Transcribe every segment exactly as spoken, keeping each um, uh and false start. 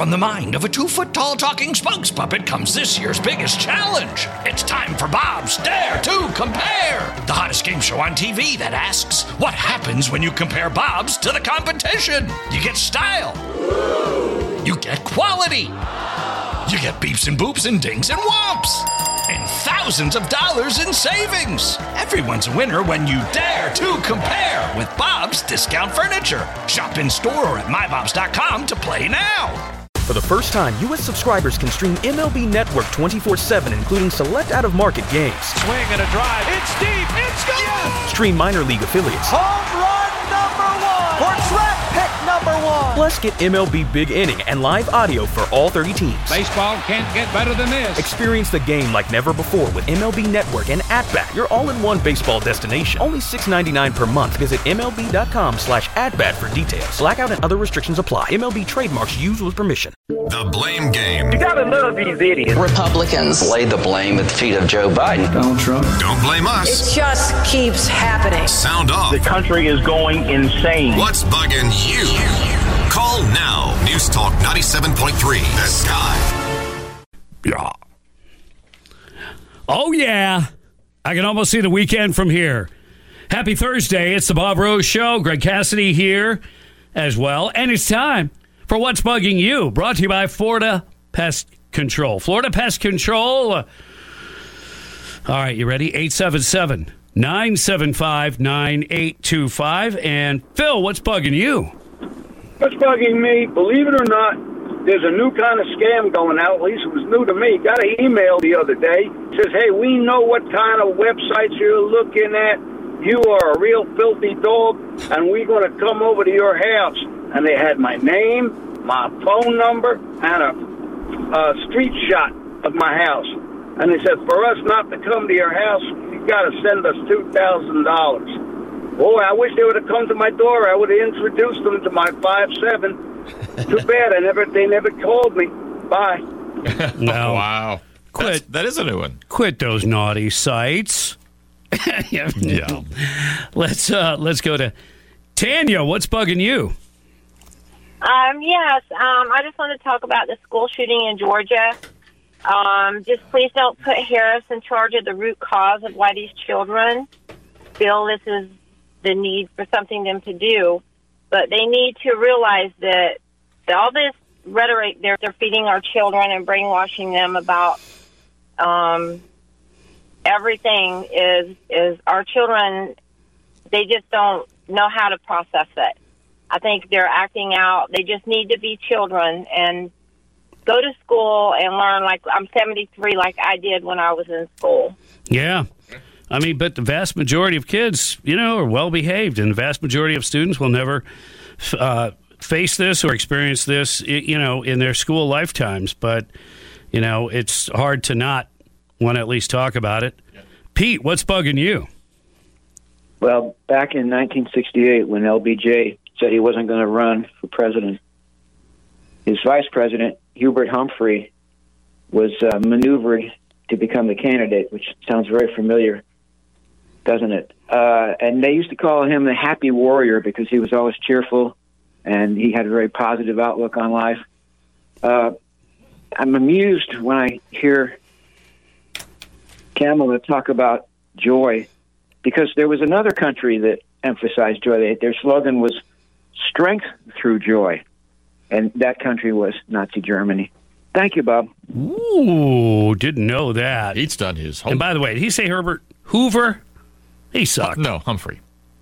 From the mind of a two-foot-tall talking spokes puppet comes this year's biggest challenge. It's time for Bob's Dare to Compare, the hottest game show on T V that asks, what happens when you compare Bobs to the competition? You get style. You get quality. You get beeps and boops and dings and whomps. And thousands of dollars in savings. Everyone's a winner when you dare to compare with Bob's Discount Furniture. Shop in store or at my bobs dot com to play now. For the first time, U S subscribers can stream M L B Network twenty-four seven, including select out-of-market games. Swing and a drive. It's deep. It's gone. Yes! Stream minor league affiliates. Home run number one. Or track pick number one. Plus, get M L B Big Inning and live audio for all thirty teams. Baseball can't get better than this. Experience the game like never before with M L B Network and At-Bat, your all-in-one baseball destination. Only six dollars and ninety-nine cents per month. Visit M L B dot com slash at-bat for details. Blackout and other restrictions apply. M L B trademarks used with permission. The Blame Game. You gotta love these idiots. Republicans lay the blame at the feet of Joe Biden. Donald Trump. Don't blame us. It just keeps happening. Sound off. The country is going insane. What's bugging you? Call now. News Talk ninety-seven point three. The Sky. Yeah. Oh, yeah. I can almost see the weekend from here. Happy Thursday. It's the Bob Rose Show. Greg Cassidy here as well. And it's time for What's Bugging You, brought to you by Florida Pest Control. Florida Pest Control. All right, you ready? eight seven seven, nine seven five, nine eight two five. And Phil, what's bugging you? What's bugging me, believe it or not, there's a new kind of scam going out. At least it was new to me. Got an email the other day. It says, hey, we know what kind of websites you're looking at. You are a real filthy dog, and we're going to come over to your house. And they had my name, my phone number, and a, a street shot of my house. And they said, for us not to come to your house, you got to send us two thousand dollars. Boy, I wish they would have come to my door. I would have introduced them to my five seven. Too bad I never. They never called me. Bye. No. Wow. Quit. That's, that is a new one. Quit those naughty sites. yeah. Yeah. Let's uh, let's go to Tanya. What's bugging you? Um, yes, um, I just want to talk about the school shooting in Georgia. Um, just please don't put Harris in charge of the root cause of why these children feel this is the need for something them to do. But they need to realize that all this rhetoric they're, they're feeding our children and brainwashing them about um, everything is, is our children, they just don't know how to process it. I think they're acting out. They just need to be children and go to school and learn. Like I'm seventy-three, like I did when I was in school. Yeah. I mean, but the vast majority of kids, you know, are well-behaved, and the vast majority of students will never uh, face this or experience this, you know, in their school lifetimes. But, you know, it's hard to not want to at least talk about it. Yeah. Pete, what's bugging you? Well, back in nineteen sixty-eight, when L B J said he wasn't going to run for president, his vice president, Hubert Humphrey, was uh, maneuvered to become the candidate, which sounds very familiar, doesn't it? Uh, and they used to call him the happy warrior because he was always cheerful and he had a very positive outlook on life. Uh, I'm amused when I hear Kamala talk about joy, because there was another country that emphasized joy. Their slogan was strength through joy, and that country was Nazi Germany. Thank you, Bob. Ooh, didn't know that. He's done his homework. And by the way, did he say Herbert Hoover? He sucked. Uh, no, Humphrey.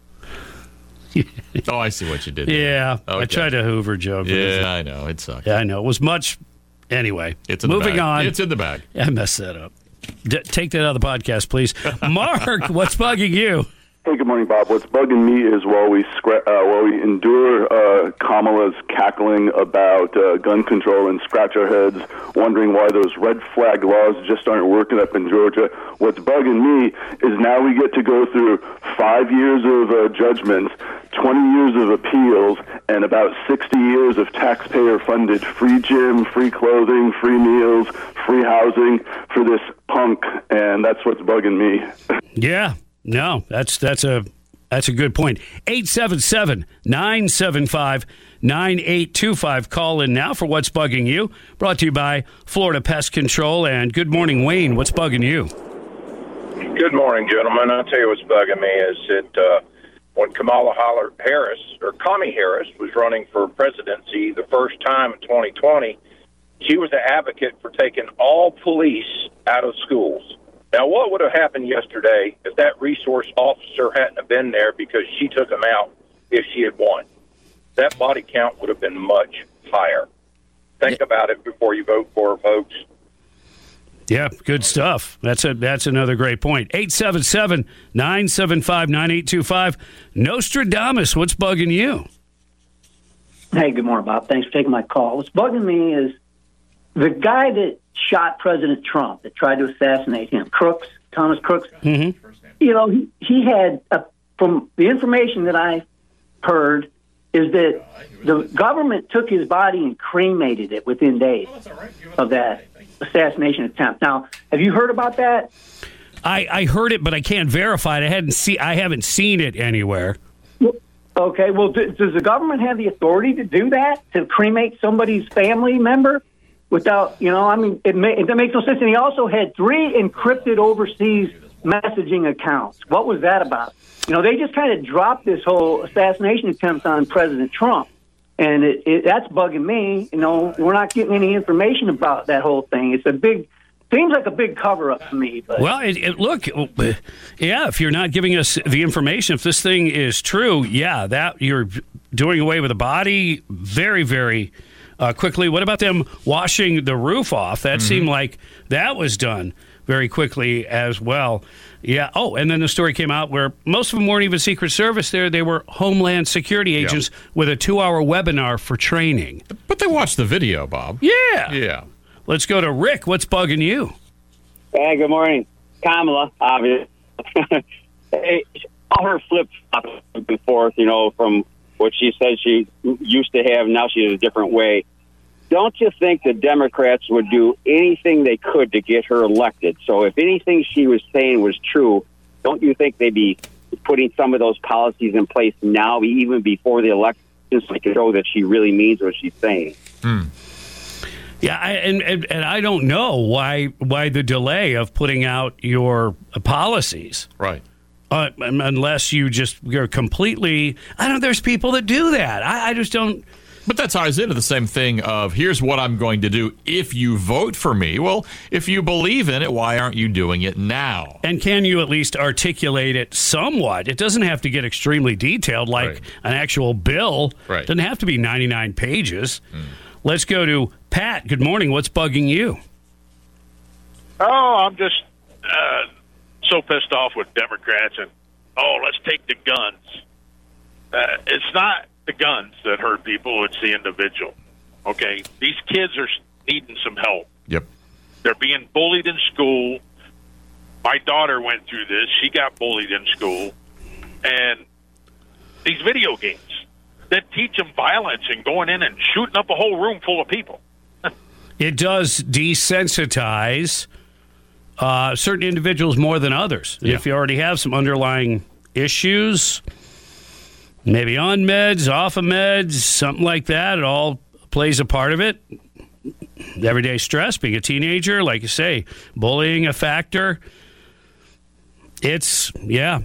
Oh, I see what you did. Yeah, okay. I tried a Hoover joke. Yeah, I know. It sucked. Yeah, I know. It was much. Anyway, it's in moving the bag. on. It's in the bag. I messed that up. D- take that out of the podcast, please. Mark, what's bugging you? Hey, good morning, Bob. What's bugging me is while we scra- uh, while we endure uh, Kamala's cackling about uh, gun control and scratch our heads, wondering why those red flag laws just aren't working up in Georgia, what's bugging me is now we get to go through five years of uh, judgments, twenty years of appeals, and about sixty years of taxpayer-funded free gym, free clothing, free meals, free housing for this punk, and that's what's bugging me. Yeah. No, that's that's a That's a good point. eight seven seven, nine seven five, nine eight two five. Call in now for What's Bugging You. Brought to you by Florida Pest Control. And good morning, Wayne. What's bugging you? Good morning, gentlemen. I'll tell you what's bugging me is that uh, when Kamala Harris, or Kamala Harris, was running for presidency the first time in twenty twenty, she was an advocate for taking all police out of schools. Now, what would have happened yesterday if that resource officer hadn't have been there because she took him out if she had won? That body count would have been much higher. Think about it before you vote for her, folks. Yeah, good stuff. That's a that's another great point. eight seven seven, nine seven five, nine eight two five. Nostradamus, what's bugging you? Hey, good morning, Bob. Thanks for taking my call. What's bugging me is the guy that shot President Trump, that tried to assassinate him, Crooks, Thomas Crooks. Mm-hmm. You know, he, he had, a, from the information that I heard, is that the government took his body and cremated it within days of that assassination attempt. Now, have you heard about that? I, I heard it, but I can't verify it. I hadn't see I haven't seen it anywhere. Okay, well, d- does the government have the authority to do that, to cremate somebody's family member without, you know, I mean, it, may, it makes no sense. And he also had three encrypted overseas messaging accounts. What was that about? You know, they just kind of dropped this whole assassination attempt on President Trump. And it, it, that's bugging me. You know, we're not getting any information about that whole thing. It's a big, seems like a big cover-up to me. But. Well, it, it, look, yeah, if you're not giving us the information, if this thing is true, yeah, that you're doing away with a body very, very uh, quickly. What about them washing the roof off? That mm-hmm. seemed like that was done very quickly as well. Yeah. Oh, and then the story came out where most of them weren't even Secret Service there. They were Homeland Security agents yep. with a two-hour webinar for training. But they watched the video, Bob. Yeah. Yeah. Let's go to Rick. What's bugging you? Hey, good morning. Kamala, obviously. Hey, all her flip-flops back and forth, you know, from what she said she used to have, now she has a different way. Don't you think the Democrats would do anything they could to get her elected? So if anything she was saying was true, don't you think they'd be putting some of those policies in place now, even before the election, to show that she really means what she's saying? Hmm. Yeah, I, and, and and I don't know why why the delay of putting out your policies. Right. Uh, unless you just, you're completely, I don't know, there's people that do that. I, I just don't. But that ties into the same thing of, here's what I'm going to do if you vote for me. Well, if you believe in it, why aren't you doing it now? And can you at least articulate it somewhat? It doesn't have to get extremely detailed like right. an actual bill. Right. It doesn't have to be ninety-nine pages. Mm. Let's go to Pat. Good morning. What's bugging you? Oh, I'm just uh, so pissed off with Democrats and, oh, let's take the guns. Uh, it's not the guns that hurt people, it's the individual. Okay? These kids are needing some help. Yep. They're being bullied in school. My daughter went through this. She got bullied in school. And these video games that teach them violence and going in and shooting up a whole room full of people. It does desensitize uh, certain individuals more than others. Yeah. If you already have some underlying issues, maybe on meds, off of meds, something like that, it all plays a part of it. Everyday stress, being a teenager, like you say, bullying a factor. It's, yeah.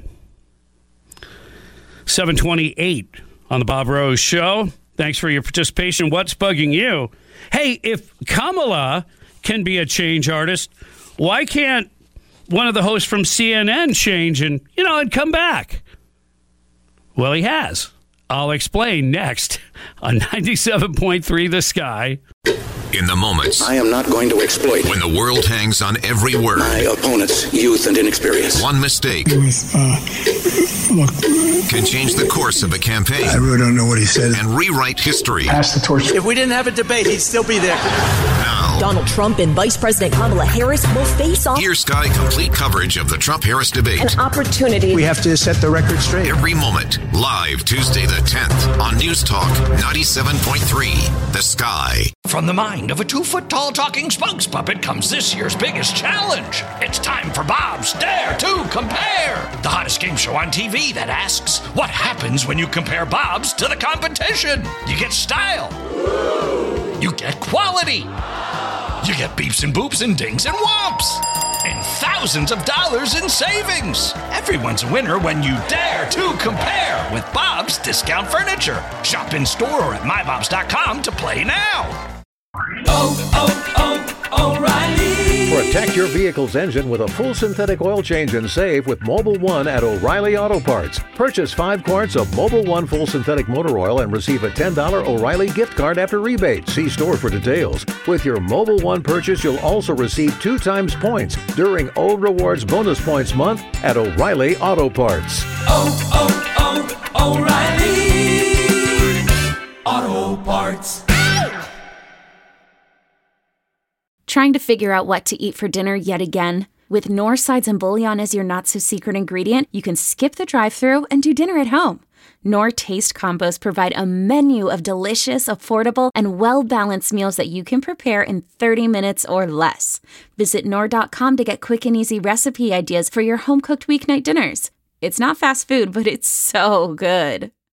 seven twenty-eight on the Bob Rose Show. Thanks for your participation. What's bugging you? Hey, if Kamala can be a change artist, why can't one of the hosts from C N N change and, you know, and come back? Well, he has. I'll explain next on ninety-seven point three The Sky. In the moments I am not going to exploit when the world hangs on every word, my opponent's youth and inexperience. One mistake With, uh, look, can change the course of a campaign. I really don't know what he said. And rewrite history. Pass the torch. If we didn't have a debate, he'd still be there. Now, Donald Trump and Vice President Kamala Harris will face off. Hear Sky complete coverage of the Trump-Harris debate. An opportunity. We have to set the record straight. Every moment, live Tuesday the tenth on News Talk ninety-seven point three, The Sky. From the mind of a two-foot-tall talking spokes puppet comes this year's biggest challenge. It's time for Bob's Dare to Compare, the hottest game show on T V that asks, what happens when you compare Bob's to the competition? You get style. You get quality. You get beeps and boops and dings and whomps. And thousands of dollars in savings. Everyone's a winner when you dare to compare with Bob's Discount Furniture. Shop in store or at my bobs dot com to play now. Oh, oh, oh, O'Reilly. Protect your vehicle's engine with a full synthetic oil change and save with Mobil one at O'Reilly Auto Parts. Purchase five quarts of Mobil one full synthetic motor oil and receive a ten dollars O'Reilly gift card after rebate. See store for details. With your Mobil one purchase, you'll also receive two times points during O Rewards Bonus Points Month at O'Reilly Auto Parts. Oh, oh, oh, O'Reilly Auto Parts. Trying to figure out what to eat for dinner yet again? With Knorr sides and bouillon as your not-so-secret ingredient, you can skip the drive-thru and do dinner at home. Knorr Taste Combos provide a menu of delicious, affordable, and well-balanced meals that you can prepare in thirty minutes or less. Visit Knorr dot com to get quick and easy recipe ideas for your home-cooked weeknight dinners. It's not fast food, but it's so good.